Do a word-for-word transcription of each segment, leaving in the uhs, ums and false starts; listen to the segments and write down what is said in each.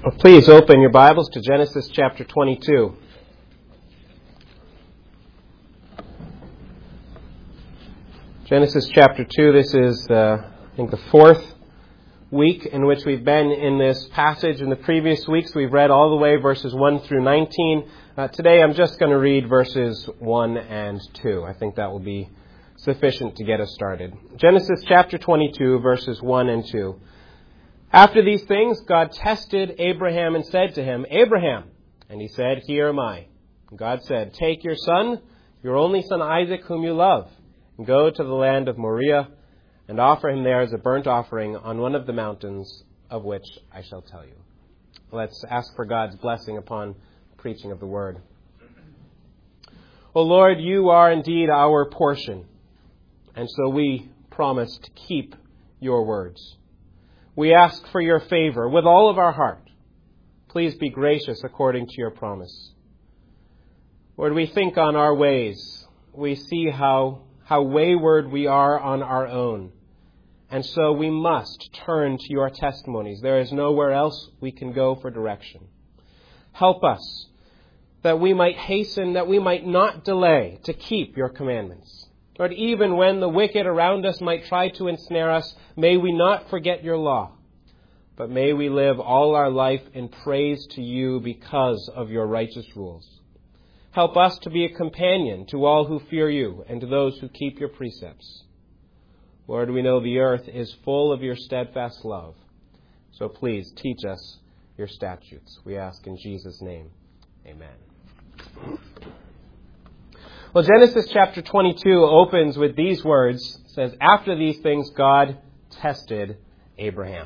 Well, please open your Bibles to Genesis chapter twenty-two. Genesis chapter two, this is, uh, I think, the fourth week in which we've been in this passage. In the previous weeks, we've read all the way verses one through nineteen. Uh, today, I'm just going to read verses one and two. I think that will be sufficient to get us started. Genesis chapter twenty-two, verses one and two. After these things, God tested Abraham and said to him, "Abraham." And he said, "Here am I." And God said, "Take your son, your only son Isaac, whom you love, and go to the land of Moriah, and offer him there as a burnt offering on one of the mountains of which I shall tell you." Let's ask for God's blessing upon the preaching of the word. O Lord, you are indeed our portion, and so we promise to keep your words. We ask for your favor with all of our heart. Please be gracious according to your promise. Lord, we think on our ways. We see how, how wayward we are on our own. And so we must turn to your testimonies. There is nowhere else we can go for direction. Help us that we might hasten, that we might not delay to keep your commandments. Lord, even when the wicked around us might try to ensnare us, may we not forget your law, but may we live all our life in praise to you because of your righteous rules. Help us to be a companion to all who fear you and to those who keep your precepts. Lord, we know the earth is full of your steadfast love, so please teach us your statutes. We ask in Jesus' name, amen. Well, Genesis chapter twenty-two opens with these words. It says, "After these things, God tested Abraham."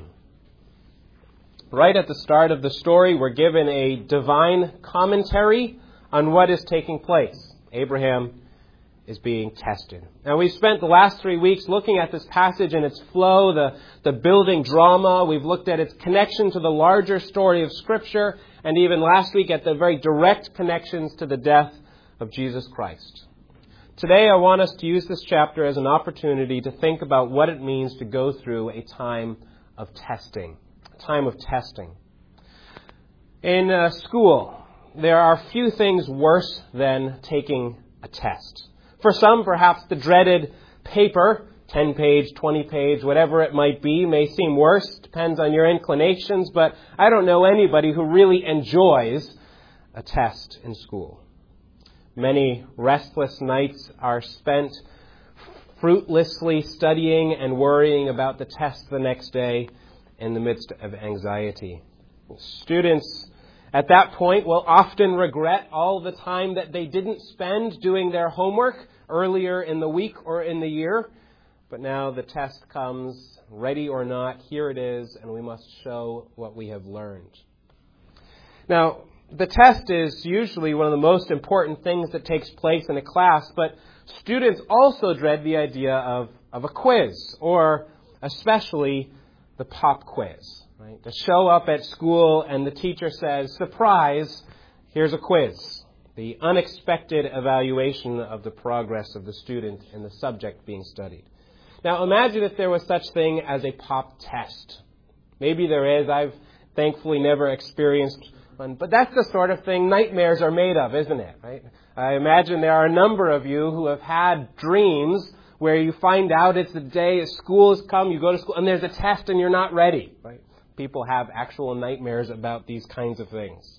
Right at the start of the story, we're given a divine commentary on what is taking place. Abraham is being tested. Now, we've spent the last three weeks looking at this passage and its flow, the, the building drama. We've looked at its connection to the larger story of Scripture, and even last week at the very direct connections to the death of Jesus Christ. Today, I want us to use this chapter as an opportunity to think about what it means to go through a time of testing. A time of testing. In uh, school, there are few things worse than taking a test. For some, perhaps the dreaded paper, ten-page, twenty-page, whatever it might be, may seem worse. Depends on your inclinations, but I don't know anybody who really enjoys a test in school. Many restless nights are spent fruitlessly studying and worrying about the test the next day in the midst of anxiety. Students at that point will often regret all the time that they didn't spend doing their homework earlier in the week or in the year. But now the test comes, ready or not, here it is, and we must show what we have learned. Now, the test is usually one of the most important things that takes place in a class, but students also dread the idea of, of a quiz, or especially the pop quiz. Right? To show up at school and the teacher says, "Surprise, here's a quiz." The unexpected evaluation of the progress of the student in the subject being studied. Now imagine if there was such thing as a pop test. Maybe there is. I've thankfully never experienced one. But that's the sort of thing nightmares are made of, isn't it? Right? I imagine there are a number of you who have had dreams where you find out it's the day school has come, you go to school, and there's a test and you're not ready. Right? People have actual nightmares about these kinds of things.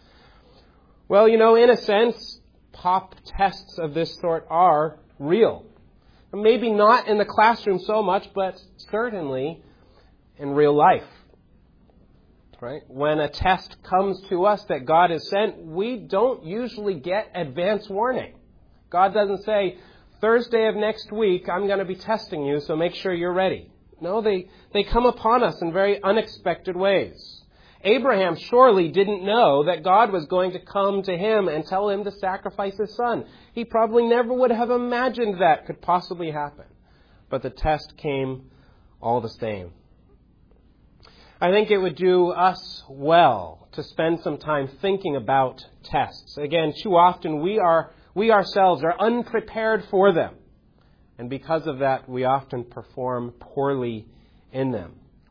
Well, you know, in a sense, pop tests of this sort are real. Maybe not in the classroom so much, but certainly in real life. Right? When a test comes to us that God has sent, we don't usually get advance warning. God doesn't say, "Thursday of next week, I'm going to be testing you, so make sure you're ready." No, they, they come upon us in very unexpected ways. Abraham surely didn't know that God was going to come to him and tell him to sacrifice his son. He probably never would have imagined that could possibly happen. But the test came all the same. I think it would do us well to spend some time thinking about tests. Again, too often we are we ourselves are unprepared for them. And because of that, we often perform poorly in them.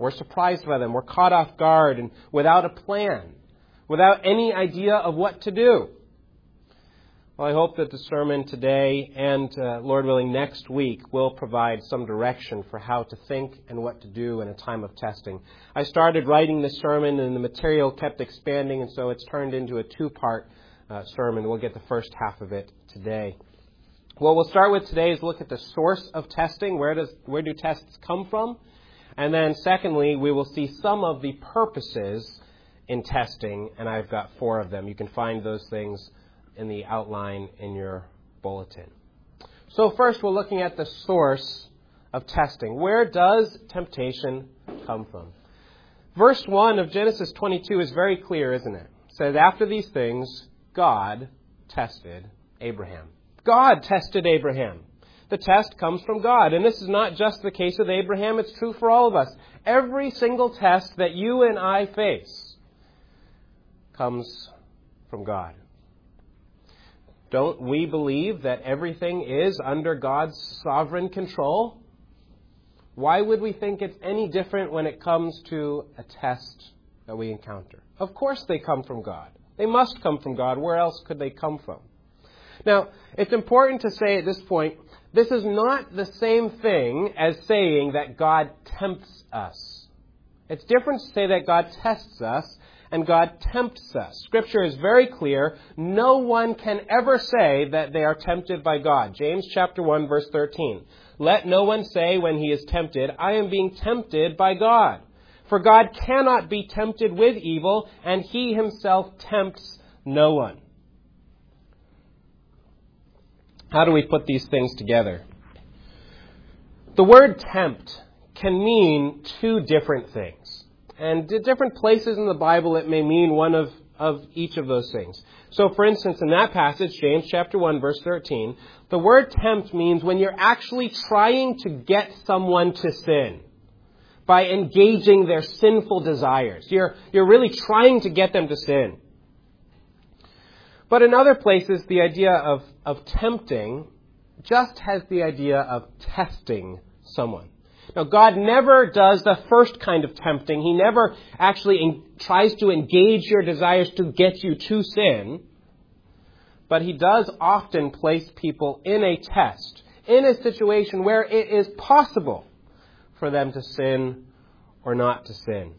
We're surprised by them. We're caught off guard and without a plan, without any idea of what to do. Well, I hope that the sermon today and, uh, Lord willing, next week will provide some direction for how to think and what to do in a time of testing. I started writing this sermon and the material kept expanding, and so it's turned into a two-part uh, sermon. We'll get the first half of it today. What we'll start with today is look at the source of testing. Where does where do tests come from? And then secondly, we will see some of the purposes in testing, and I've got four of them. You can find those things in the outline in your bulletin. So first, we're looking at the source of testing. Where does temptation come from? Verse one of Genesis twenty-two is very clear, isn't it? It says, after these things, God tested Abraham. God tested Abraham. The test comes from God. And this is not just the case with Abraham. It's true for all of us. Every single test that you and I face comes from God. Don't we believe that everything is under God's sovereign control? Why would we think it's any different when it comes to a test that we encounter? Of course they come from God. They must come from God. Where else could they come from? Now, it's important to say at this point, this is not the same thing as saying that God tempts us. It's different to say that God tests us and God tempts us. Scripture is very clear. No one can ever say that they are tempted by God. James chapter one, verse thirteen. Let no one say when he is tempted, I am being tempted by God. For God cannot be tempted with evil, and he himself tempts no one. How do we put these things together? The word tempt can mean two different things. And in different places in the Bible, it may mean one of, of each of those things. So, for instance, in that passage, James chapter one, verse thirteen, the word tempt means when you're actually trying to get someone to sin by engaging their sinful desires. You're, you're really trying to get them to sin. But in other places, the idea of, of tempting just has the idea of testing someone. Now, God never does the first kind of tempting. He never actually en- tries to engage your desires to get you to sin. But he does often place people in a test, in a situation where it is possible for them to sin or not to sin.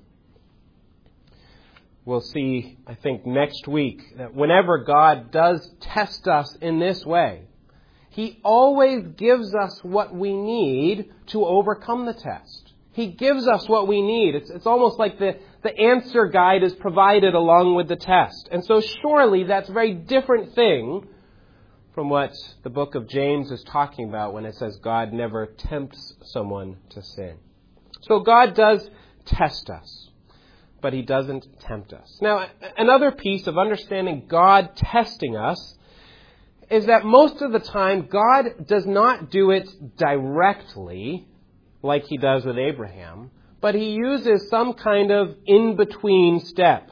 We'll see, I think, next week that whenever God does test us in this way, he always gives us what we need to overcome the test. He gives us what we need. It's, it's almost like the, the answer guide is provided along with the test. And so surely that's a very different thing from what the book of James is talking about when it says God never tempts someone to sin. So God does test us, but he doesn't tempt us. Now, another piece of understanding God testing us is that most of the time, God does not do it directly like he does with Abraham, but he uses some kind of in-between step.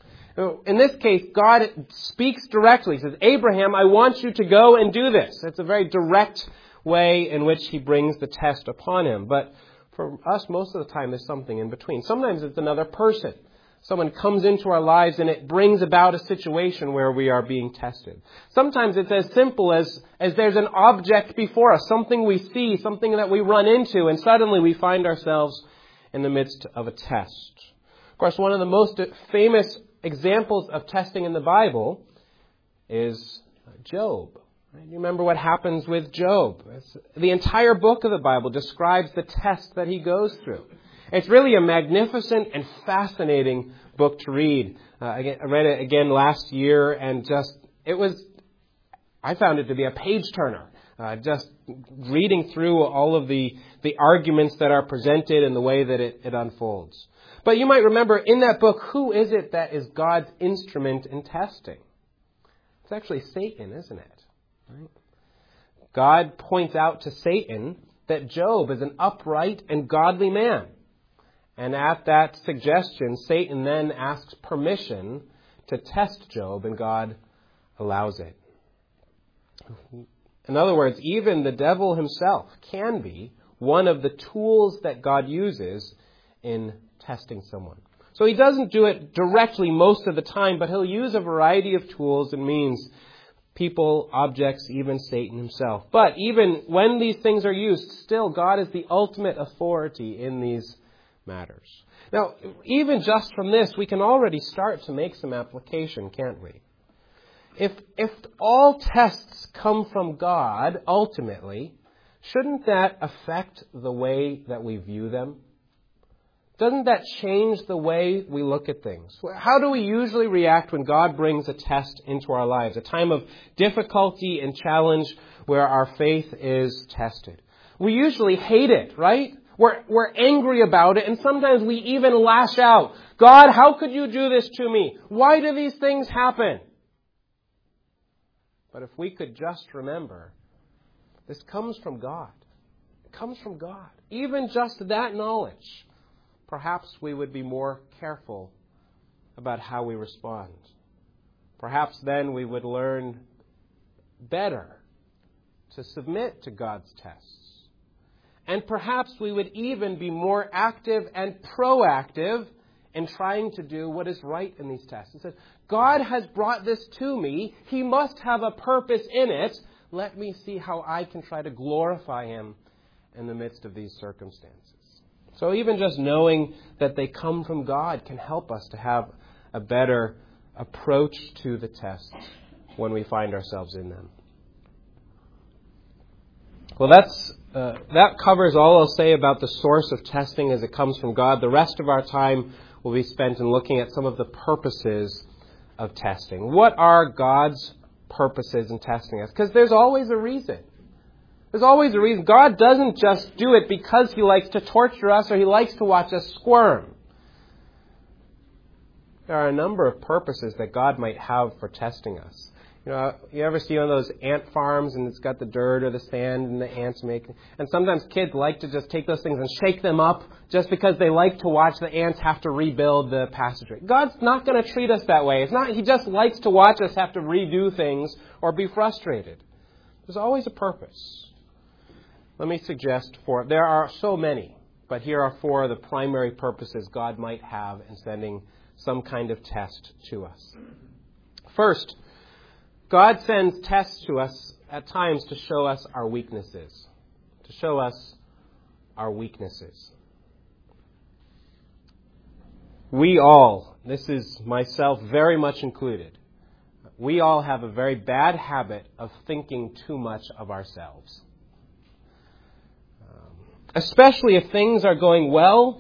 In this case, God speaks directly. He says, Abraham, I want you to go and do this. It's a very direct way in which he brings the test upon him. But for us, most of the time, there's something in between. Sometimes it's another person. Someone comes into our lives and it brings about a situation where we are being tested. Sometimes it's as simple as, as there's an object before us, something we see, something that we run into, and suddenly we find ourselves in the midst of a test. Of course, one of the most famous examples of testing in the Bible is Job. You remember what happens with Job. The entire book of the Bible describes the test that he goes through. It's really a magnificent and fascinating book to read. Uh, I read it again last year, and just, it was, I found it to be a page-turner. Uh, just reading through all of the, the arguments that are presented and the way that it, it unfolds. But you might remember, in that book, who is it that is God's instrument in testing? It's actually Satan, isn't it? Right? God points out to Satan that Job is an upright and godly man. And at that suggestion, Satan then asks permission to test Job, and God allows it. In other words, even the devil himself can be one of the tools that God uses in testing someone. So he doesn't do it directly most of the time, but he'll use a variety of tools and means. People, objects, even Satan himself. But even when these things are used, still God is the ultimate authority in these matters. Now, even just from this, we can already start to make some application, can't we? If, if all tests come from God, ultimately, shouldn't that affect the way that we view them? Doesn't that change the way we look at things? How do we usually react when God brings a test into our lives, a time of difficulty and challenge where our faith is tested? We usually hate it, right? We're, we're angry about it, and sometimes we even lash out. God, how could you do this to me? Why do these things happen? But if we could just remember, this comes from God. It comes from God. Even just that knowledge, perhaps we would be more careful about how we respond. Perhaps then we would learn better to submit to God's tests. And perhaps we would even be more active and proactive in trying to do what is right in these tests. It says, God has brought this to me. He must have a purpose in it. Let me see how I can try to glorify Him in the midst of these circumstances. So even just knowing that they come from God can help us to have a better approach to the tests when we find ourselves in them. Well, that's uh, that covers all I'll say about the source of testing as it comes from God. The rest of our time will be spent in looking at some of the purposes of testing. What are God's purposes in testing us? Because there's always a reason. There's always a reason. God doesn't just do it because He likes to torture us or He likes to watch us squirm. There are a number of purposes that God might have for testing us. You know, you ever see one of those ant farms and it's got the dirt or the sand and the ants make it? And sometimes kids like to just take those things and shake them up just because they like to watch the ants have to rebuild the passageway. God's not going to treat us that way. It's not. He just likes to watch us have to redo things or be frustrated. There's always a purpose. Let me suggest four. There are so many, but here are four of the primary purposes God might have in sending some kind of test to us. First, God sends tests to us at times to show us our weaknesses. To show us our weaknesses. We all, this is myself very much included, we all have a very bad habit of thinking too much of ourselves. Um, especially if things are going well,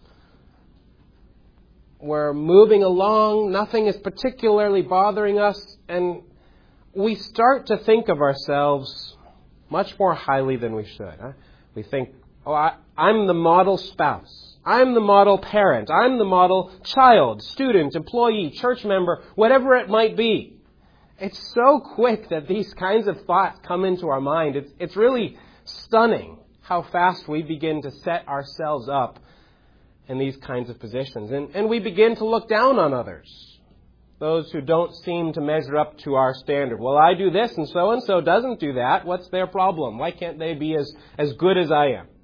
we're moving along, nothing is particularly bothering us, and we start to think of ourselves much more highly than we should. Huh? We think, oh, I, I'm the model spouse. I'm the model parent. I'm the model child, student, employee, church member, whatever it might be. It's so quick that these kinds of thoughts come into our mind. It's, it's really stunning how fast we begin to set ourselves up in these kinds of positions. And, and we begin to look down on others. Those who don't seem to measure up to our standard. Well, I do this and so-and-so doesn't do that. What's their problem? Why can't they be as, as good as I am?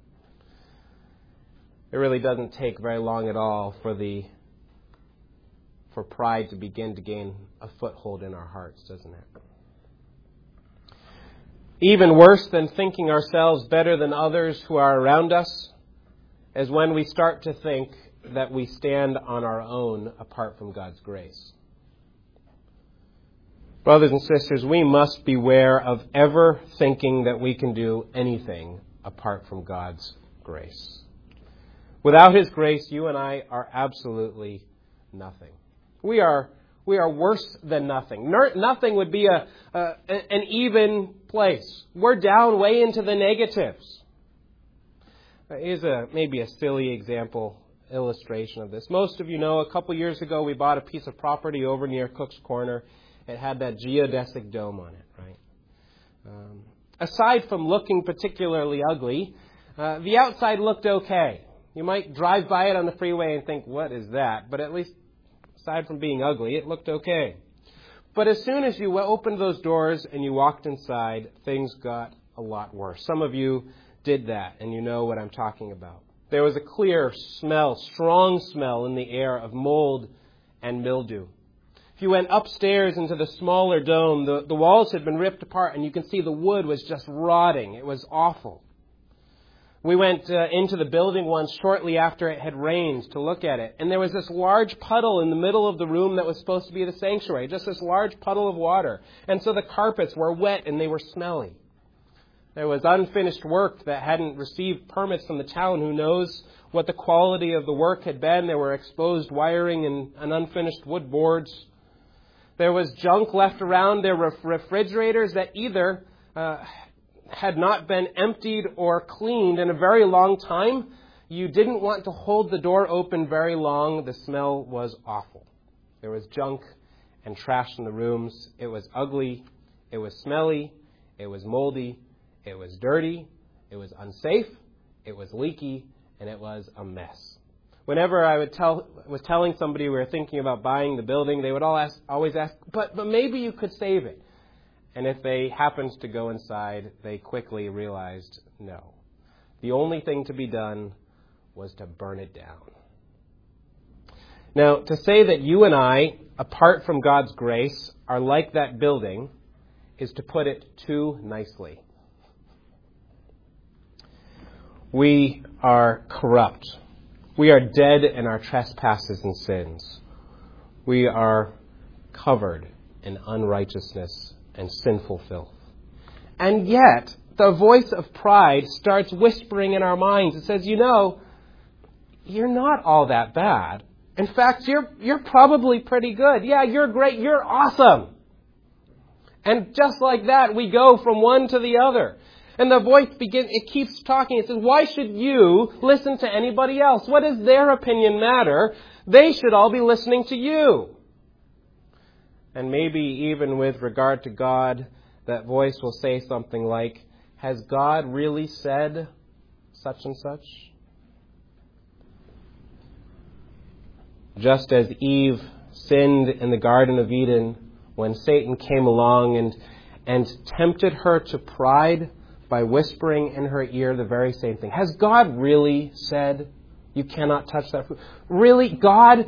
It really doesn't take very long at all for the for pride to begin to gain a foothold in our hearts, doesn't it? Even worse than thinking ourselves better than others who are around us is when we start to think that we stand on our own apart from God's grace. Brothers and sisters, we must beware of ever thinking that we can do anything apart from God's grace. Without His grace, you and I are absolutely nothing. We are we are worse than nothing. Nothing would be a, a an even place. We're down way into the negatives. Here's a maybe a silly example, illustration of this. Most of you know, a couple years ago, we bought a piece of property over near Cook's Corner. It had that geodesic dome on it, right? Um, aside from looking particularly ugly, uh, the outside looked okay. You might drive by it on the freeway and think, what is that? But at least, aside from being ugly, it looked okay. But as soon as you opened those doors and you walked inside, things got a lot worse. Some of you did that, and you know what I'm talking about. There was a clear smell, strong smell in the air of mold and mildew. If you went upstairs into the smaller dome, the, the walls had been ripped apart and you can see the wood was just rotting. It was awful. We went uh, into the building once shortly after it had rained to look at it. And there was this large puddle in the middle of the room that was supposed to be the sanctuary. Just this large puddle of water. And so the carpets were wet and they were smelly. There was unfinished work that hadn't received permits from the town. Who knows what the quality of the work had been. There were exposed wiring and, and unfinished wood boards. There was junk left around. There were refrigerators that either Uh, had not been emptied or cleaned in a very long time. You didn't want to hold the door open very long. The smell was awful. There was junk and trash in the rooms. It was ugly. It was smelly. It was moldy. It was dirty. It was unsafe. It was leaky. And it was a mess. Whenever I would tell, was telling somebody we were thinking about buying the building, they would all ask, always ask, but, but maybe you could save it. And if they happened to go inside, they quickly realized, no. The only thing to be done was to burn it down. Now, to say that you and I, apart from God's grace, are like that building is to put it too nicely. We are corrupt. We are dead in our trespasses and sins. We are covered in unrighteousness and sinful filth. And yet, the voice of pride starts whispering in our minds. It says, you know, you're not all that bad. In fact, you're you're probably pretty good. Yeah, you're great. You're awesome. And just like that, we go from one to the other. And the voice begins, it keeps talking. It says, why should you listen to anybody else? What does their opinion matter? They should all be listening to you. And maybe even with regard to God, that voice will say something like, has God really said such and such? Just as Eve sinned in the Garden of Eden when Satan came along and, and tempted her to pride by whispering in her ear the very same thing. Has God really said you cannot touch that fruit? Really? God?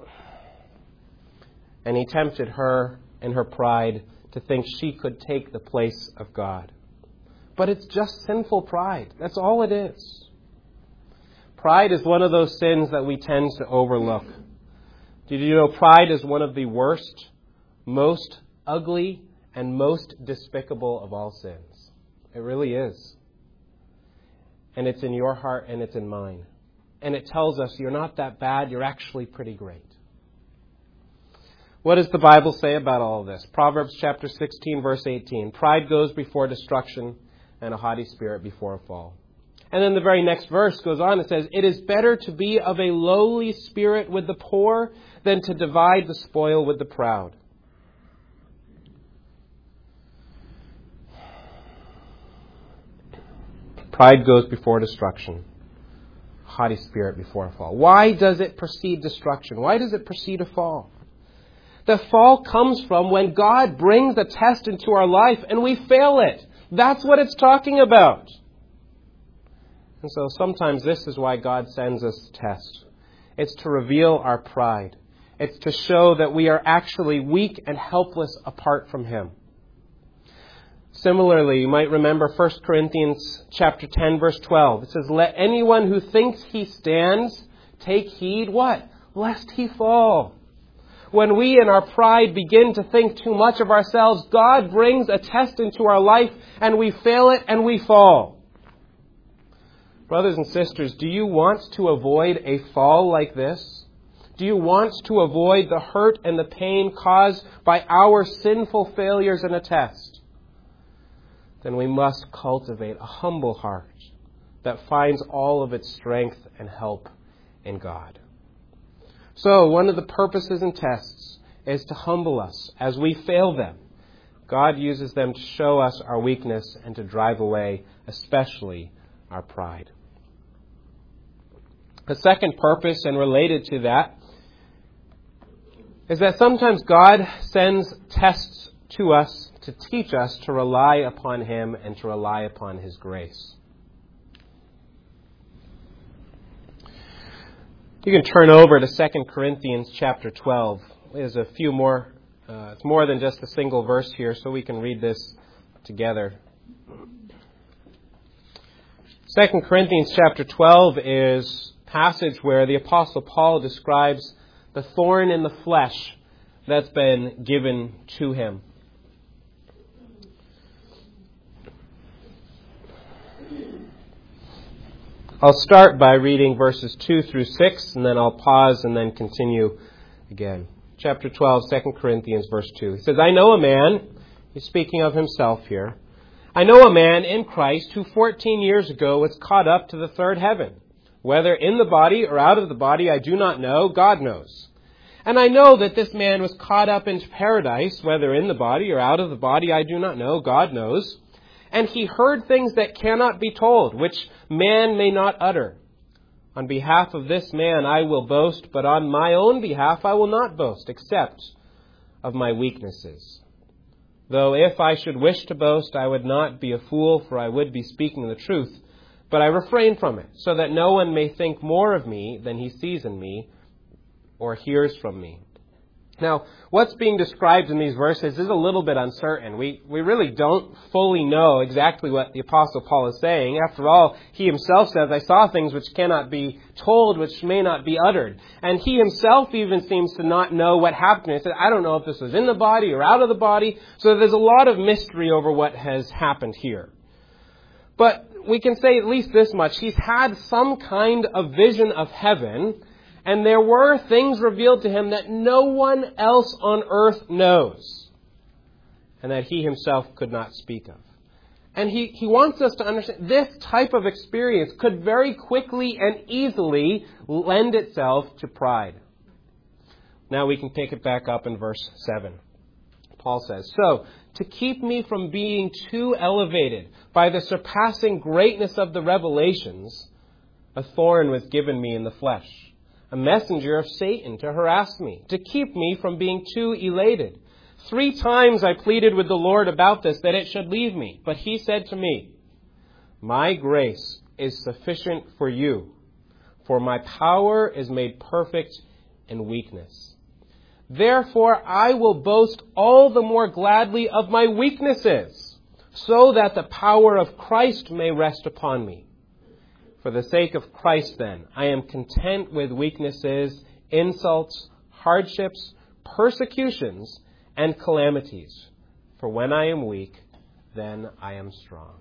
And he tempted her in her pride to think she could take the place of God. But it's just sinful pride. That's all it is. Pride is one of those sins that we tend to overlook. Did you know pride is one of the worst, most ugly, and most despicable of all sins? It really is. And it's in your heart and it's in mine. And it tells us you're not that bad, you're actually pretty great. What does the Bible say about all of this? Proverbs chapter sixteen, verse eighteen. Pride goes before destruction, and a haughty spirit before a fall. And then the very next verse goes on. It says, it is better to be of a lowly spirit with the poor than to divide the spoil with the proud. Pride goes before destruction. Haughty spirit before a fall. Why does it precede destruction? Why does it precede a fall? The fall comes from when God brings a test into our life and we fail it. That's what it's talking about. And so sometimes this is why God sends us tests. It's to reveal our pride. It's to show that we are actually weak and helpless apart from Him. Similarly, you might remember First Corinthians chapter ten, verse twelve. It says, let anyone who thinks he stands take heed, what? Lest he fall. When we in our pride begin to think too much of ourselves, God brings a test into our life and we fail it and we fall. Brothers and sisters, do you want to avoid a fall like this? Do you want to avoid the hurt and the pain caused by our sinful failures in a test? Then we must cultivate a humble heart that finds all of its strength and help in God. So, one of the purposes in tests is to humble us as we fail them. God uses them to show us our weakness and to drive away, especially, our pride. The second purpose, and related to that, is that sometimes God sends tests to us to teach us to rely upon Him and to rely upon His grace. You can turn over to Second Corinthians chapter twelve. There's a few more, uh, it's more than just a single verse here, so we can read this together. Second Corinthians chapter twelve is a passage where the Apostle Paul describes the thorn in the flesh that's been given to him. I'll start by reading verses two through six, and then I'll pause and then continue again. Chapter twelve, Second Corinthians, verse two. He says, I know a man, he's speaking of himself here, I know a man in Christ who fourteen years ago was caught up to the third heaven. Whether in the body or out of the body, I do not know, God knows. And I know that this man was caught up into paradise, whether in the body or out of the body, I do not know, God knows. And he heard things that cannot be told, which man may not utter. On behalf of this man I will boast, but on my own behalf I will not boast, except of my weaknesses. Though if I should wish to boast, I would not be a fool, for I would be speaking the truth. But I refrain from it, so that no one may think more of me than he sees in me or hears from me. Now, what's being described in these verses is a little bit uncertain. We we really don't fully know exactly what the Apostle Paul is saying. After all, he himself says, I saw things which cannot be told, which may not be uttered. And he himself even seems to not know what happened. He said, I don't know if this was in the body or out of the body. So there's a lot of mystery over what has happened here. But we can say at least this much. He's had some kind of vision of heaven, and there were things revealed to him that no one else on earth knows, and that he himself could not speak of. And he, he wants us to understand this type of experience could very quickly and easily lend itself to pride. Now we can pick it back up in verse seven. Paul says, So, to keep me from being too elevated by the surpassing greatness of the revelations, a thorn was given me in the flesh, a messenger of Satan to harass me, to keep me from being too elated. Three times I pleaded with the Lord about this, that it should leave me. But he said to me, My grace is sufficient for you, for my power is made perfect in weakness. Therefore I will boast all the more gladly of my weaknesses, so that the power of Christ may rest upon me. For the sake of Christ, then, I am content with weaknesses, insults, hardships, persecutions, and calamities. For when I am weak, then I am strong.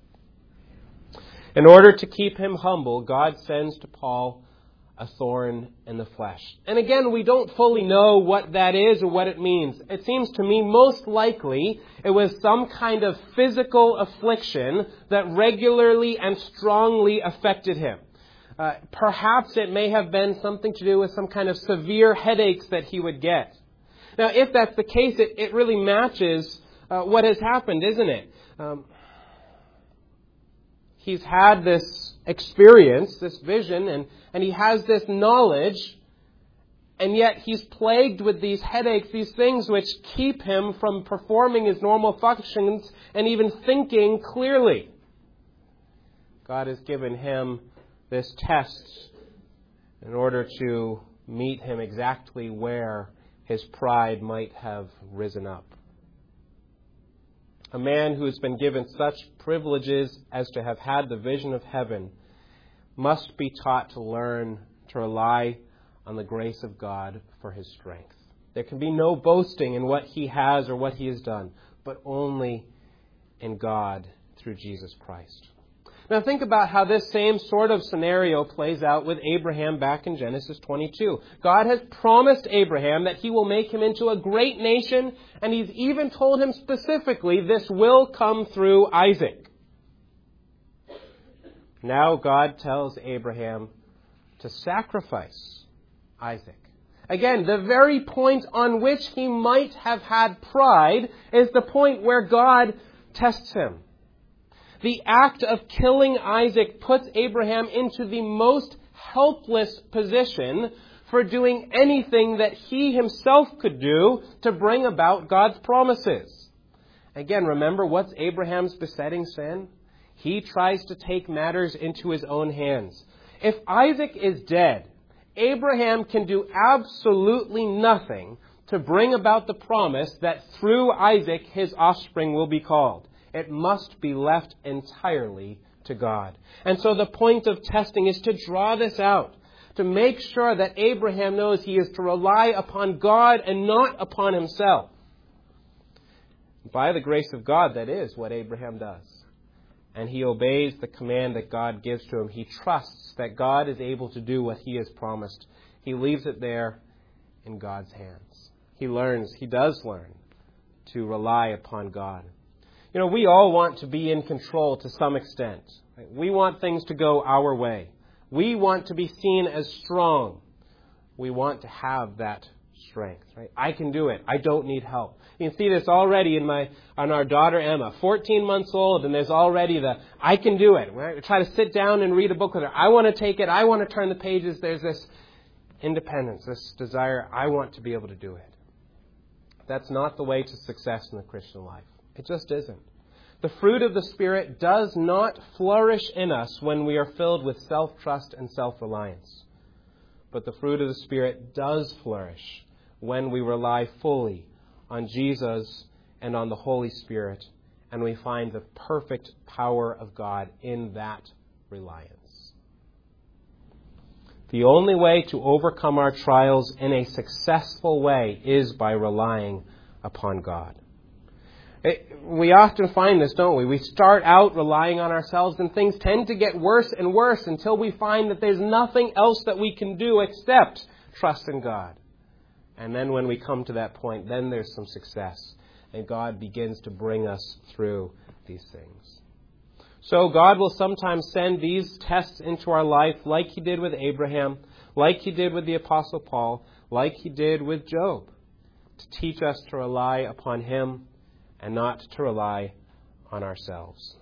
In order to keep him humble, God sends to Paul a thorn in the flesh. And again, we don't fully know what that is or what it means. It seems to me most likely it was some kind of physical affliction that regularly and strongly affected him. Uh, perhaps it may have been something to do with some kind of severe headaches that he would get. Now, if that's the case, it, it really matches uh, what has happened, isn't it? Um, he's had this experience, this vision, and, and he has this knowledge, and yet he's plagued with these headaches, these things which keep him from performing his normal functions and even thinking clearly. God has given him this test in order to meet him exactly where his pride might have risen up. A man who has been given such privileges as to have had the vision of heaven must be taught to learn to rely on the grace of God for his strength. There can be no boasting in what he has or what he has done, but only in God through Jesus Christ. Now think about how this same sort of scenario plays out with Abraham back in Genesis twenty-two. God has promised Abraham that he will make him into a great nation, and he's even told him specifically this will come through Isaac. Now God tells Abraham to sacrifice Isaac. Again, the very point on which he might have had pride is the point where God tests him. The act of killing Isaac puts Abraham into the most helpless position for doing anything that he himself could do to bring about God's promises. Again, remember, what's Abraham's besetting sin? He tries to take matters into his own hands. If Isaac is dead, Abraham can do absolutely nothing to bring about the promise that through Isaac his offspring will be called. It must be left entirely to God. And so the point of testing is to draw this out, to make sure that Abraham knows he is to rely upon God and not upon himself. By the grace of God, that is what Abraham does. And he obeys the command that God gives to him. He trusts that God is able to do what he has promised. He leaves it there in God's hands. He learns, he does learn to rely upon God. You know, we all want to be in control to some extent. We want things to go our way. We want to be seen as strong. We want to have that strength, right? I can do it. I don't need help. You can see this already in my on our daughter Emma, fourteen months old, and there's already the, I can do it. Right? I try to sit down and read a book with her. I want to take it. I want to turn the pages. There's this independence, this desire. I want to be able to do it. That's not the way to success in the Christian life. It just isn't. The fruit of the Spirit does not flourish in us when we are filled with self-trust and self-reliance. But the fruit of the Spirit does flourish when we rely fully on Jesus and on the Holy Spirit, and we find the perfect power of God in that reliance. The only way to overcome our trials in a successful way is by relying upon God. It, we often find this, don't we? We start out relying on ourselves, and things tend to get worse and worse until we find that there's nothing else that we can do except trust in God. And then when we come to that point, then there's some success, and God begins to bring us through these things. So God will sometimes send these tests into our life like He did with Abraham, like He did with the Apostle Paul, like He did with Job, to teach us to rely upon Him and not to rely on ourselves.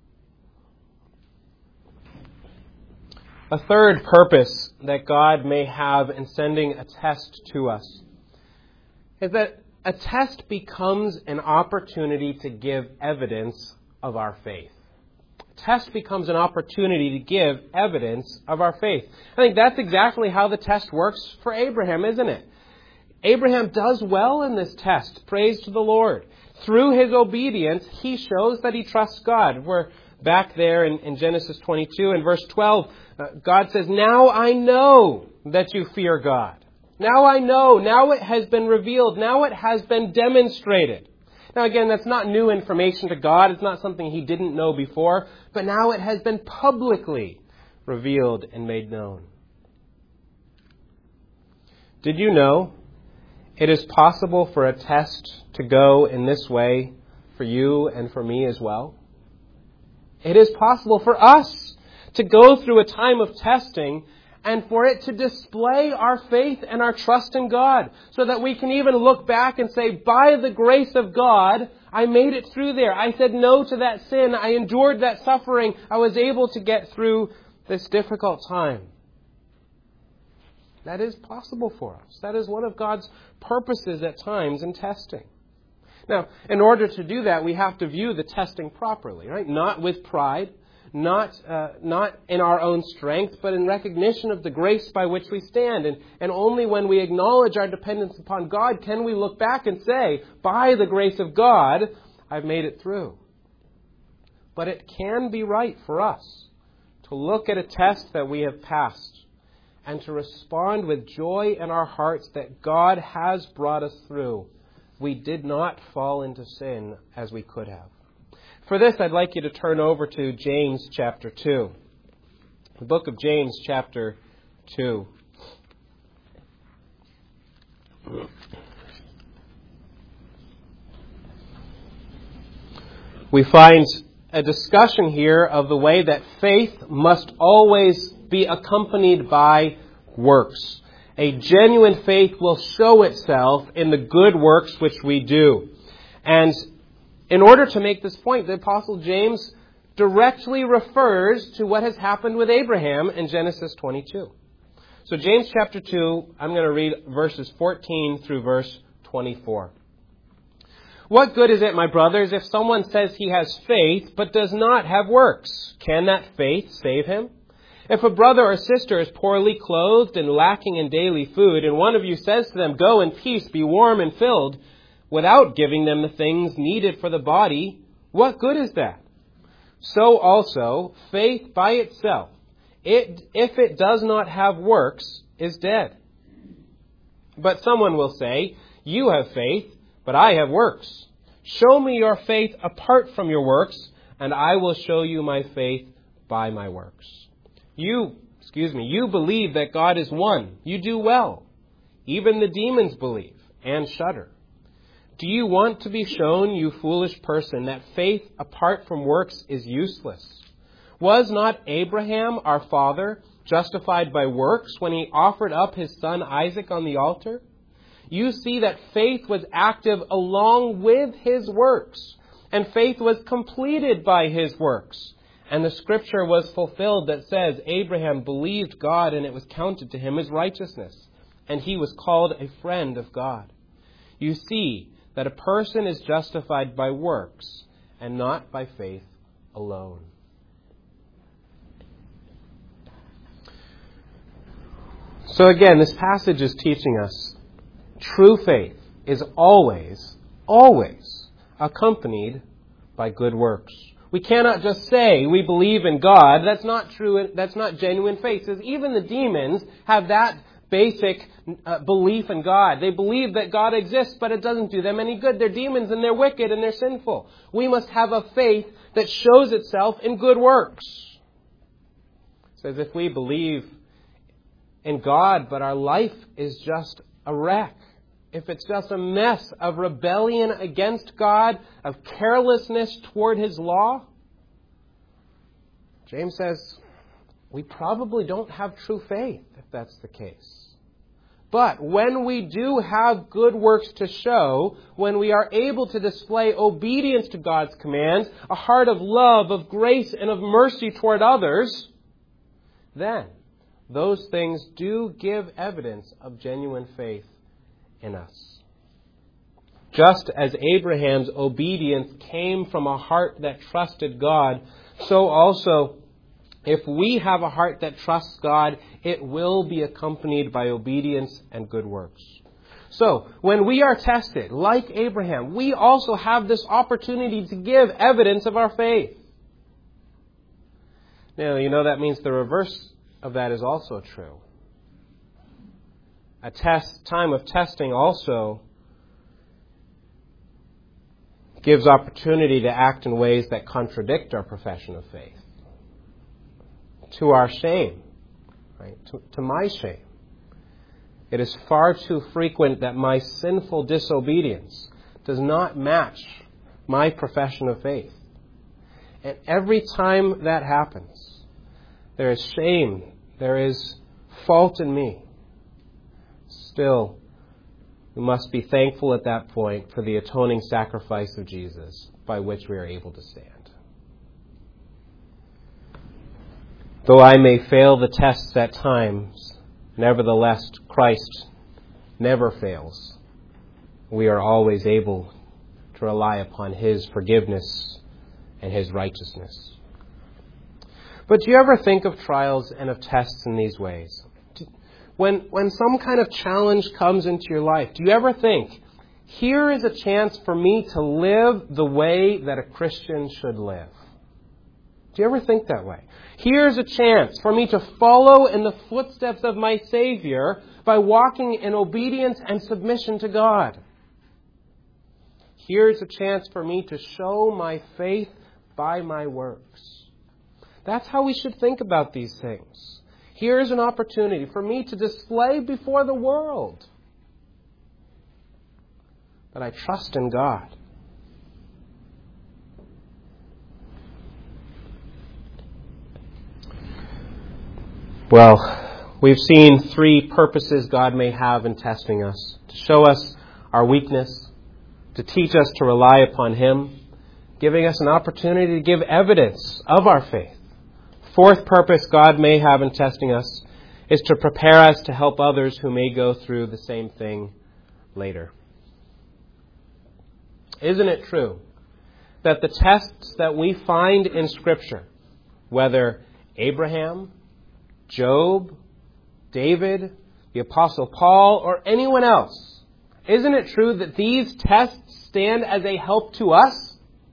A third purpose that God may have in sending a test to us is that a test becomes an opportunity to give evidence of our faith. Test becomes an opportunity to give evidence of our faith. I think that's exactly how the test works for Abraham, isn't it? Abraham does well in this test. Praise to the Lord. Through his obedience, he shows that he trusts God. We're back there in, in Genesis twenty-two and verse twelve. Uh, God says, "Now I know that you fear God. Now I know. Now it has been revealed. Now it has been demonstrated." Now again, that's not new information to God. It's not something He didn't know before. But now it has been publicly revealed and made known. Did you know it is possible for a test to go in this way for you and for me as well? It is possible for us to go through a time of testing and for it to display our faith and our trust in God, so that we can even look back and say, by the grace of God, I made it through there. I said no to that sin. I endured that suffering. I was able to get through this difficult time. That is possible for us. That is one of God's purposes at times in testing. Now, in order to do that, we have to view the testing properly, right? Not with pride, not uh, not in our own strength, but in recognition of the grace by which we stand. And, and only when we acknowledge our dependence upon God can we look back and say, by the grace of God, I've made it through. But it can be right for us to look at a test that we have passed and to respond with joy in our hearts that God has brought us through. We did not fall into sin as we could have. For this, I'd like you to turn over to James chapter two. The book of James chapter two. We find a discussion here of the way that faith must always be accompanied by works. A genuine faith will show itself in the good works which we do. And in order to make this point, the Apostle James directly refers to what has happened with Abraham in Genesis twenty-two. So James chapter two, I'm going to read verses fourteen through verse twenty-four. "What good is it, my brothers, if someone says he has faith but does not have works? Can that faith save him? If a brother or sister is poorly clothed and lacking in daily food, and one of you says to them, "Go in peace, be warm and filled," without giving them the things needed for the body, what good is that? So also, faith by itself, it, if it does not have works, is dead. But someone will say, "You have faith, but I have works. Show me your faith apart from your works, and I will show you my faith by my works." You, excuse me, you believe that God is one. You do well. Even the demons believe and shudder. Do you want to be shown, you foolish person, that faith apart from works is useless? Was not Abraham, our father, justified by works when he offered up his son Isaac on the altar? You see that faith was active along with his works, and faith was completed by his works. And the scripture was fulfilled that says, Abraham believed God and it was counted to him as righteousness, and he was called a friend of God. You see that a person is justified by works and not by faith alone. So again, this passage is teaching us true faith is always, always accompanied by good works. We cannot just say we believe in God. That's not true. That's not genuine faith. Because even the demons have that basic uh, belief in God. They believe that God exists, but it doesn't do them any good. They're demons and they're wicked and they're sinful. We must have a faith that shows itself in good works. It says if we believe in God, but our life is just a wreck, if it's just a mess of rebellion against God, of carelessness toward His law, James says we probably don't have true faith if that's the case. But when we do have good works to show, when we are able to display obedience to God's commands, a heart of love, of grace, and of mercy toward others, then those things do give evidence of genuine faith in us. Just as Abraham's obedience came from a heart that trusted God, so also if we have a heart that trusts God, it will be accompanied by obedience and good works. So, when we are tested, like Abraham, we also have this opportunity to give evidence of our faith. Now, you know that means the reverse of that is also true. A test, time of testing also gives opportunity to act in ways that contradict our profession of faith. To our shame, right? To, to my shame. It is far too frequent that my sinful disobedience does not match my profession of faith. And every time that happens, there is shame, there is fault in me. Still, we must be thankful at that point for the atoning sacrifice of Jesus by which we are able to stand. Though I may fail the tests at times, nevertheless Christ never fails. We are always able to rely upon His forgiveness and His righteousness. But do you ever think of trials and of tests in these ways? When, when some kind of challenge comes into your life, do you ever think, here is a chance for me to live the way that a Christian should live? Do you ever think that way? Here's a chance for me to follow in the footsteps of my Savior by walking in obedience and submission to God. Here's a chance for me to show my faith by my works. That's how we should think about these things. Here's an opportunity for me to display before the world that I trust in God. Well, we've seen three purposes God may have in testing us. To show us our weakness, to teach us to rely upon Him, giving us an opportunity to give evidence of our faith. Fourth purpose God may have in testing us is to prepare us to help others who may go through the same thing later. Isn't it true that the tests that we find in Scripture, whether Abraham, Job, David, the Apostle Paul, or anyone else, isn't it true that these tests stand as a help to us?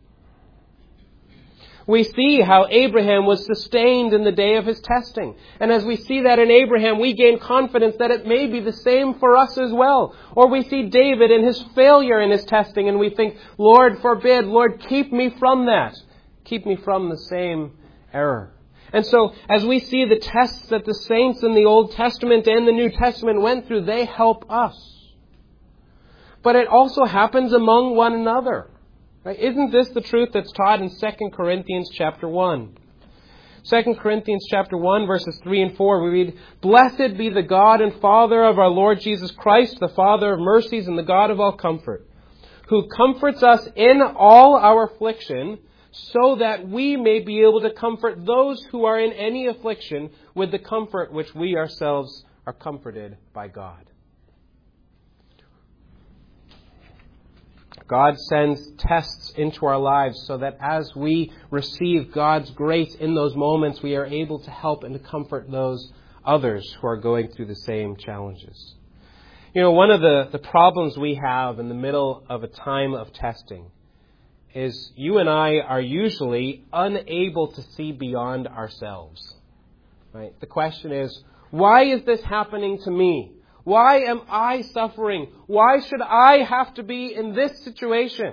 We see how Abraham was sustained in the day of his testing. And as we see that in Abraham, we gain confidence that it may be the same for us as well. Or we see David in his failure in his testing and we think, Lord forbid, Lord, keep me from that. Keep me from the same error. And so as we see the tests that the saints in the Old Testament and the New Testament went through, they help us. But it also happens among one another. Right? Isn't this the truth that's taught in Second Corinthians chapter one? Second Corinthians chapter one, verses three and four, we read, Blessed be the God and Father of our Lord Jesus Christ, the Father of mercies and the God of all comfort, who comforts us in all our affliction, so that we may be able to comfort those who are in any affliction with the comfort which we ourselves are comforted by God. God sends tests into our lives so that as we receive God's grace in those moments, we are able to help and to comfort those others who are going through the same challenges. You know, one of the, the problems we have in the middle of a time of testing is you and I are usually unable to see beyond ourselves. Right? The question is, why is this happening to me? Why am I suffering? Why should I have to be in this situation?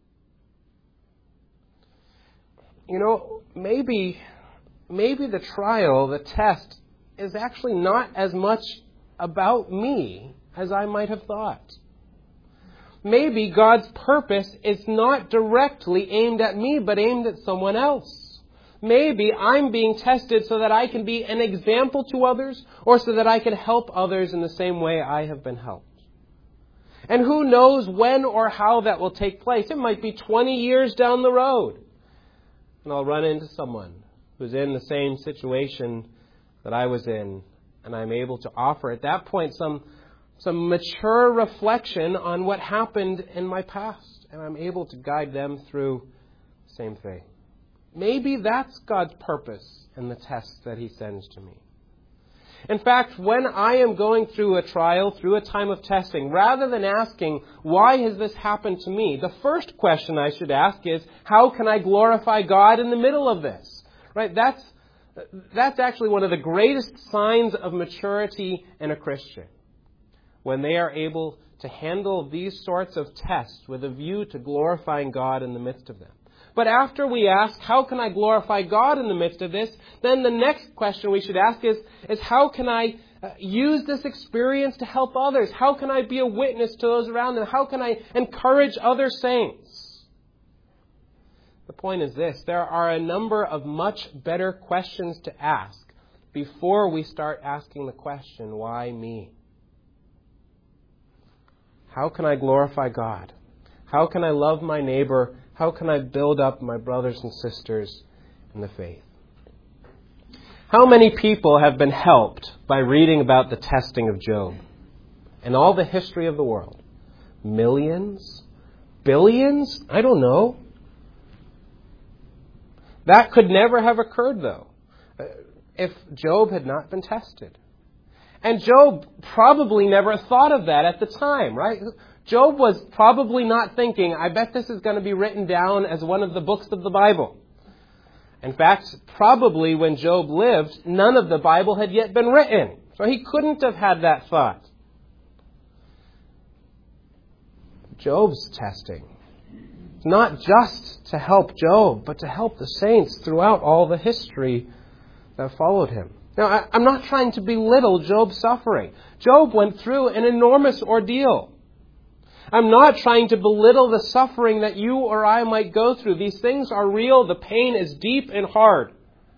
You know, maybe, maybe the trial, the test, is actually not as much about me as I might have thought. Maybe God's purpose is not directly aimed at me, but aimed at someone else. Maybe I'm being tested so that I can be an example to others, or so that I can help others in the same way I have been helped. And who knows when or how that will take place. It might be twenty years down the road. And I'll run into someone who's in the same situation that I was in, and I'm able to offer at that point some, some mature reflection on what happened in my past. And I'm able to guide them through the same thing. Maybe that's God's purpose in the tests that He sends to me. In fact, when I am going through a trial, through a time of testing, rather than asking, why has this happened to me? The first question I should ask is, how can I glorify God in the middle of this? Right? That's, that's actually one of the greatest signs of maturity in a Christian. When they are able to handle these sorts of tests with a view to glorifying God in the midst of them. But after we ask, how can I glorify God in the midst of this? Then the next question we should ask is, is how can I uh, use this experience to help others? How can I be a witness to those around them? How can I encourage other saints? The point is this, there are a number of much better questions to ask before we start asking the question, why me? How can I glorify God? How can I love my neighbor? How can I build up my brothers and sisters in the faith? How many people have been helped by reading about the testing of Job and all the history of the world? Millions? Billions? I don't know. That could never have occurred, though, if Job had not been tested. And Job probably never thought of that at the time, right? Job was probably not thinking, I bet this is going to be written down as one of the books of the Bible. In fact, probably when Job lived, none of the Bible had yet been written. So he couldn't have had that thought. Job's testing, not just to help Job, but to help the saints throughout all the history that followed him. Now, I, I'm not trying to belittle Job's suffering. Job went through an enormous ordeal. I'm not trying to belittle the suffering that you or I might go through. These things are real. The pain is deep and hard.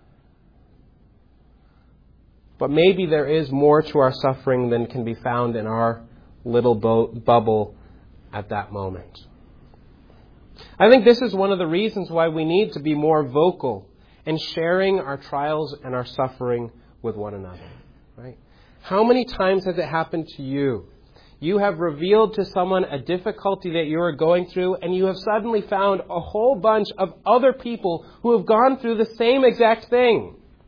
But maybe there is more to our suffering than can be found in our little bo- bubble at that moment. I think this is one of the reasons why we need to be more vocal in sharing our trials and our suffering with one another. Right? How many times has it happened to you? You have revealed to someone a difficulty that you are going through, and you have suddenly found a whole bunch of other people who have gone through the same exact thing.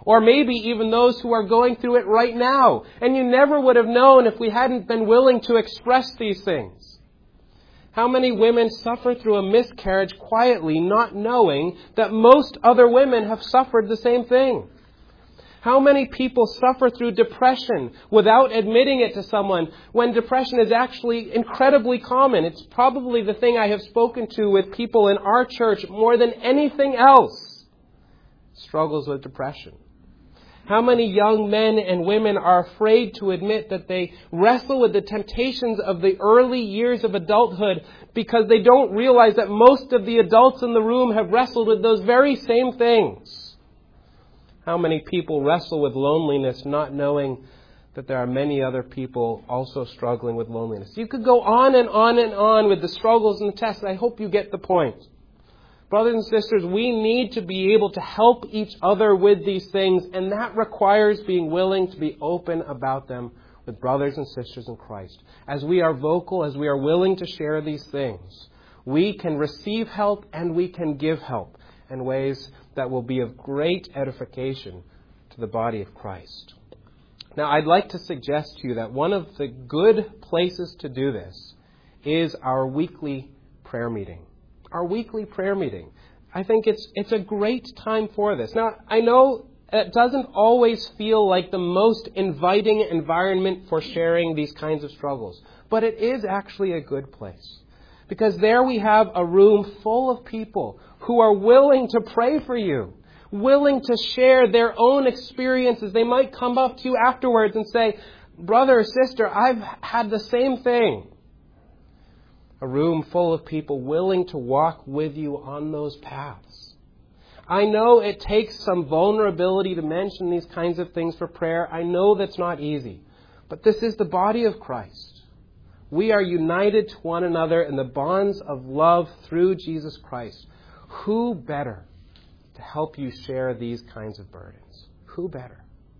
Or maybe even those who are going through it right now. And you never would have known if we hadn't been willing to express these things. How many women suffer through a miscarriage quietly, not knowing that most other women have suffered the same thing? How many people suffer through depression without admitting it to someone when depression is actually incredibly common? It's probably the thing I have spoken to with people in our church more than anything else. Struggles with depression. How many young men and women are afraid to admit that they wrestle with the temptations of the early years of adulthood because they don't realize that most of the adults in the room have wrestled with those very same things? How many people wrestle with loneliness not knowing that there are many other people also struggling with loneliness? You could go on and on and on with the struggles and the tests. I hope you get the point. Brothers and sisters, we need to be able to help each other with these things, and that requires being willing to be open about them with brothers and sisters in Christ. As we are vocal, as we are willing to share these things, we can receive help and we can give help in ways that will be of great edification to the body of Christ. Now, I'd like to suggest to you that one of the good places to do this is our weekly prayer meeting. Our weekly prayer meeting. I think it's it's a great time for this. Now, I know it doesn't always feel like the most inviting environment for sharing these kinds of struggles, but it is actually a good place. Because there we have a room full of people who are willing to pray for you, willing to share their own experiences. They might come up to you afterwards and say, "Brother or sister, I've had the same thing." A room full of people willing to walk with you on those paths. I know it takes some vulnerability to mention these kinds of things for prayer. I know that's not easy. But this is the body of Christ. We are united to one another in the bonds of love through Jesus Christ. Who better to help you share these kinds of burdens? Who better?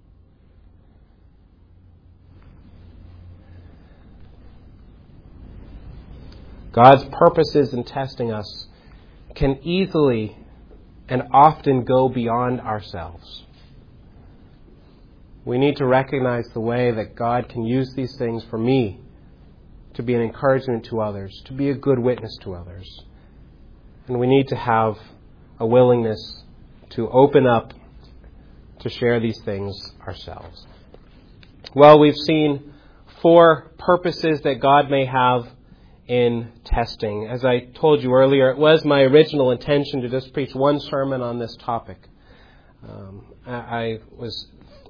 God's purposes in testing us can easily and often go beyond ourselves. We need to recognize the way that God can use these things for me to be an encouragement to others, to be a good witness to others. And we need to have a willingness to open up to share these things ourselves. Well, we've seen four purposes that God may have in testing. As I told you earlier, it was my original intention to just preach one sermon on this topic. Um, I, I was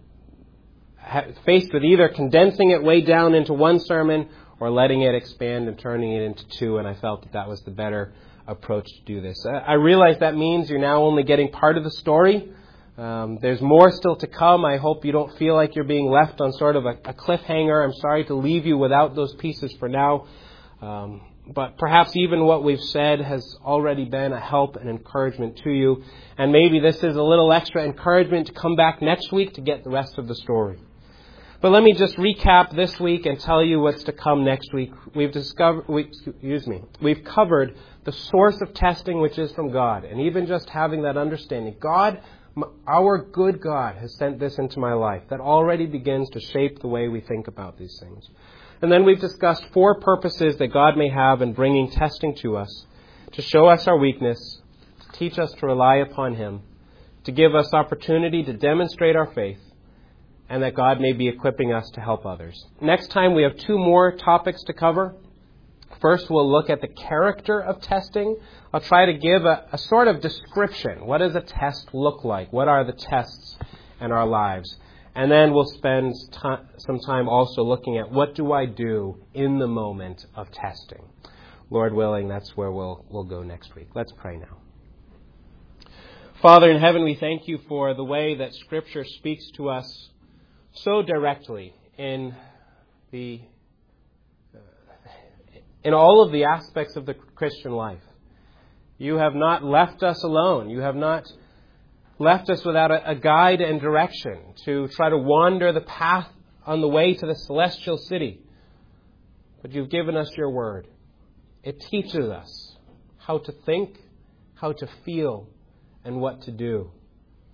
faced with either condensing it way down into one sermon or letting it expand and turning it into two, and I felt that that was the better approach to do this. I realize that means you're now only getting part of the story. Um, there's more still to come. I hope you don't feel like you're being left on sort of a, a cliffhanger. I'm sorry to leave you without those pieces for now. Um, but perhaps even what we've said has already been a help and encouragement to you. And maybe this is a little extra encouragement to come back next week to get the rest of the story. But let me just recap this week and tell you what's to come next week. We've discovered, we, excuse me, we've covered the source of testing, which is from God. And even just having that understanding, God, our good God, has sent this into my life. That already begins to shape the way we think about these things. And then we've discussed four purposes that God may have in bringing testing to us: to show us our weakness, to teach us to rely upon Him, to give us opportunity to demonstrate our faith, and that God may be equipping us to help others. Next time we have two more topics to cover. First, we'll look at the character of testing. I'll try to give a, a sort of description. What does a test look like? What are the tests in our lives? And then we'll spend t- some time also looking at what do I do in the moment of testing. Lord willing, that's where we'll we'll go next week. Let's pray now. Father in heaven, we thank you for the way that Scripture speaks to us so directly in the uh, in all of the aspects of the Christian life. You have not left us alone. You have not left us without a, a guide and direction to try to wander the path on the way to the celestial city. But you've given us your word. It teaches us how to think, how to feel, and what to do.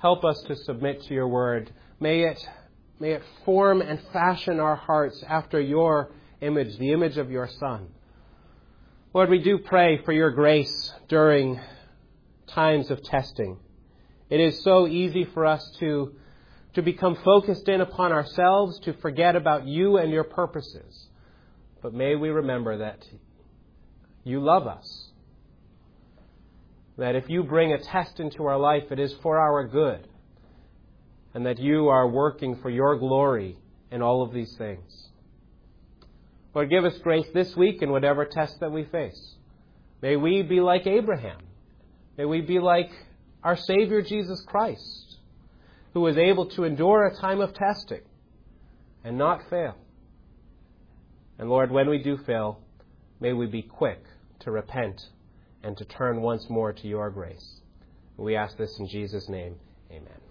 help us to submit to your word. May it, may it form and fashion our hearts after your image, the image of your Son. Lord, we do pray for your grace during times of testing. It is so easy for us to, to become focused in upon ourselves, to forget about you and your purposes. But may we remember that you love us. That if you bring a test into our life, it is for our good. And that you are working for your glory in all of these things. Lord, give us grace this week in whatever test that we face. May we be like Abraham. May we be like our Savior Jesus Christ, who was able to endure a time of testing and not fail. And Lord, when we do fail, may we be quick to repent and to turn once more to your grace. We ask this in Jesus' name. Amen.